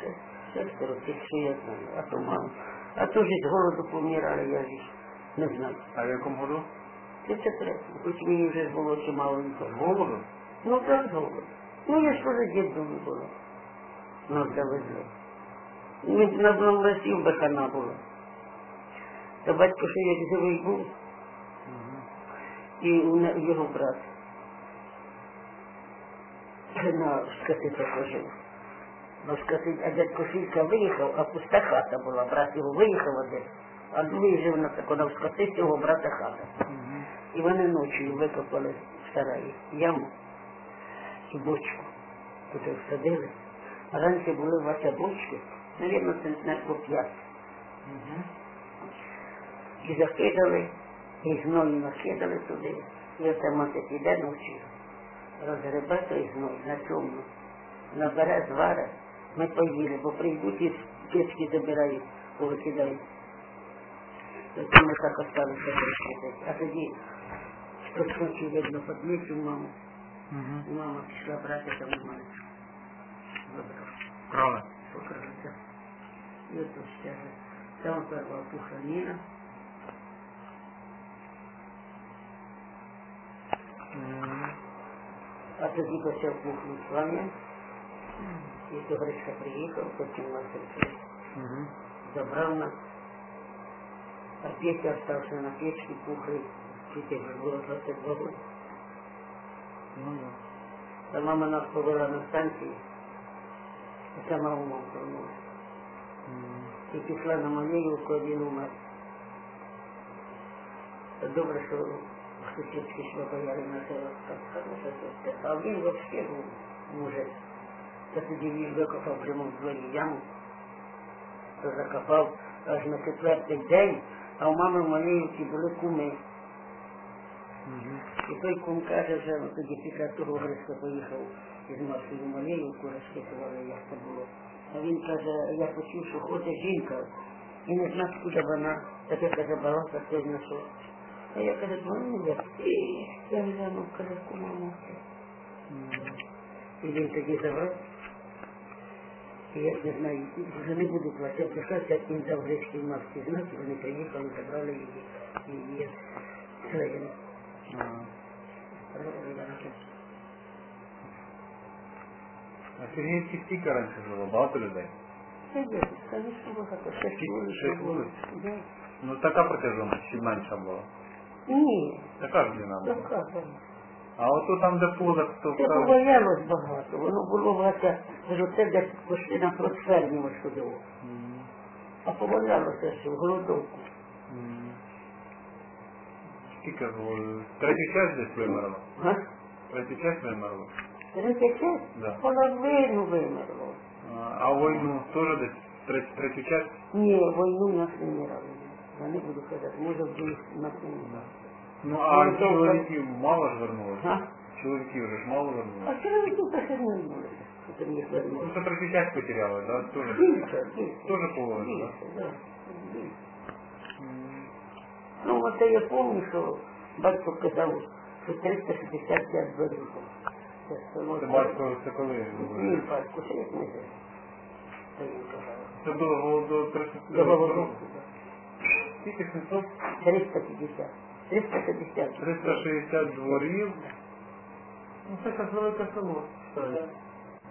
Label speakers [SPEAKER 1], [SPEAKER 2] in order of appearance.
[SPEAKER 1] Шестеро, тих, що я знаю, а то мало. А то ж з голоду помирали, я ж не знаю.
[SPEAKER 2] А в якому году?
[SPEAKER 1] 33-му, хоч мені вже ж було чимало ніколи.
[SPEAKER 2] Голоду?
[SPEAKER 1] Ну так, з голоду. Ну я ж теж дідом не було. Нас завезли. Ми на одному лисі бахана була. Та батько ще як живий був, і його брат на скотиці пожив. На скотиці, а дядько Шилька виїхав, а пуста хата була. Брат його виїхав один, а другий жив на такому скотиці, його брата хата. І вони ночі викопали в сараї яму і бочку. Тут всадили. А раніше були ваші бочки, навірно, центнер по 5. І закидали, і гною накидали туди. І оце мати піде ночі, розгребе той гной на чому, набере, зваре. Ми поїли, бо прийдуть і печки забирають, повикидають. Тоді ми так осталися прийти. А тоді хтось хоче, видно, подмічив маму. І мама пішла брати там мальчик.
[SPEAKER 2] Крали?
[SPEAKER 1] Покралися. І ото ще. Там перва пуханіна. А тоді почав пухнути плам'я. І то Гришка приїхав, потім нас забрав нас. А Петя остався на печці, пухли. Петя вже було 22 роки. Та мама нас повела на станцію. І сама умом вернулася. І пішла на Малеївку, один умер. Та добре, що сусідські що бояли на це хороша сестра. А він взагалі був мужик. Та тоді він викопав прямо в дворі яму. То закопав аж на 4-й день, а у мами в Малеївці були куми. І той кум каже, що тоді після того Гришка поїхав із Марсою в Малеївку, розпитували, як це було. А він каже, я почув, що ходить жінка, і не знав, куди вона. Так я, каже, балака хтось знайшов. А я, каже, дзвоню, я глянув, каже, кума мати. І він тоді забрав. І я не знаю, вже не буду платити, як він дав Гришки в Марсі знак, і вони приїхали, забрали її. І її своїм.
[SPEAKER 2] А Сергіївці скільки раніше жило? Багато людей?
[SPEAKER 1] Звісно, багато.
[SPEAKER 2] 6 вулиць? Ну така протяжність, чи менша була?
[SPEAKER 1] Ні.
[SPEAKER 2] Така ж длина була?
[SPEAKER 1] Така, так.
[SPEAKER 2] А ото там, де поза, то...
[SPEAKER 1] Це побоялось багато. Воно було багато, кажу, це де пішли на просферні ось туди. А побоялося, що в голодовку.
[SPEAKER 2] Скільки було? Третю часть десь вимерло?
[SPEAKER 1] А?
[SPEAKER 2] Третю часть вимерло?
[SPEAKER 1] Третя часть?
[SPEAKER 2] Да.
[SPEAKER 1] Половину вимерло.
[SPEAKER 2] А війну теж десь третю часть?
[SPEAKER 1] Ні, війну нас не вмирали. Я не буду казати, може в них нас не вмирали.
[SPEAKER 2] Ну а чоловіків мало ж вернулося?
[SPEAKER 1] А?
[SPEAKER 2] Чоловіків же ж мало вернулося?
[SPEAKER 1] А чоловіків так і не вернулися. Це мені
[SPEAKER 2] Ну
[SPEAKER 1] вернулося.
[SPEAKER 2] це третю часть потеряли, да? Тоже?
[SPEAKER 1] Більше.
[SPEAKER 2] Тоже половину, да?
[SPEAKER 1] Більше, так. Ну, от я пам'ятаю, що батько казав, що 365 дворів.
[SPEAKER 2] Це батько це коли?
[SPEAKER 1] Ні, батько, це як не те. Це він казав.
[SPEAKER 2] Це було до 30...
[SPEAKER 1] До голодовки, так.
[SPEAKER 2] Скільки 700?
[SPEAKER 1] 350. 350.
[SPEAKER 2] 360 дворів. Ну це як велике село.